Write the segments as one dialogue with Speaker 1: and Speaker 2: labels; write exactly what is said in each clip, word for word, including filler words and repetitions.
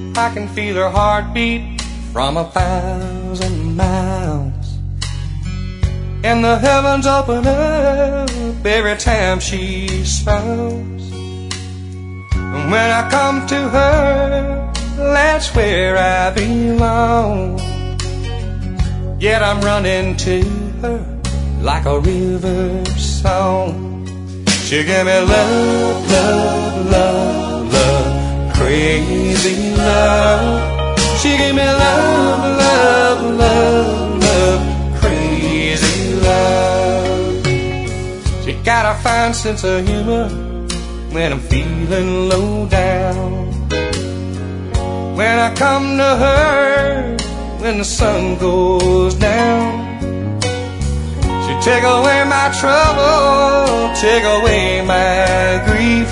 Speaker 1: I can feel her heartbeat from a thousand miles, and the heavens open up every time she smiles. And when I come to her, that's where I belong. Yet I'm running to her like a river song. She gave me love, love, love, love, crazy love. She gave me love, love, love, love, crazy love. She got a fine sense of humor when I'm feeling low down. When I come to her, when the sun goes down, she take away my trouble, take away my grief,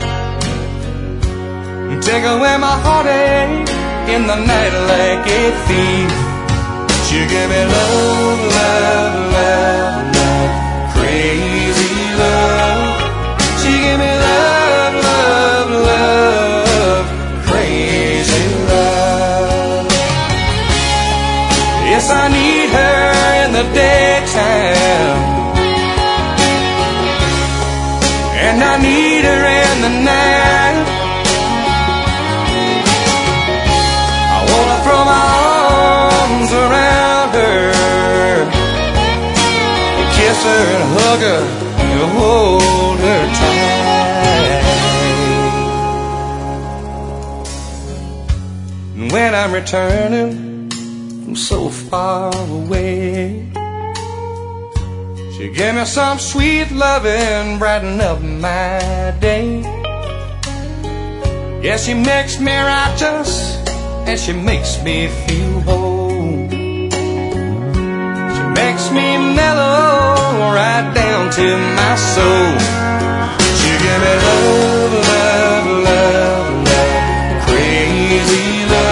Speaker 1: take away my heartache in the night like a thief. She give me love, love, love, love, crazy love. She give me love, love, love, crazy love. Yes, I need her in the daytime, and I need her in the night. I wanna throw my arms around her, and kiss her and hug her and hold her tight. And when I'm returning from so far away, she gave me some sweet loving, brighten up my day. Yeah, she makes me righteous, and she makes me feel whole. She makes me mellow right down to my soul. She give me love, love, love, love, crazy love.